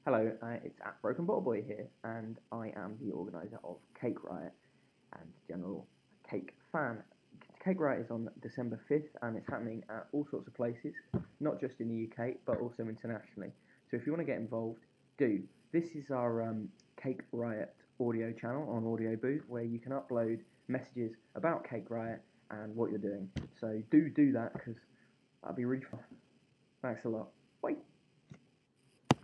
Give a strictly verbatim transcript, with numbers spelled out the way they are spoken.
Hello, uh, it's at Broken Bottle Boy here, and I am the organizer of Cake Riot and general cake fan. Cake Riot is on December fifth, and it's happening at all sorts of places, not just in the U K, but also internationally. So if you want to get involved, do. This is our um, Cake Riot audio channel on Audio Booth, where you can upload messages about Cake Riot and what you're doing. So do do that, because that'd be really fun. Thanks a lot. Bye.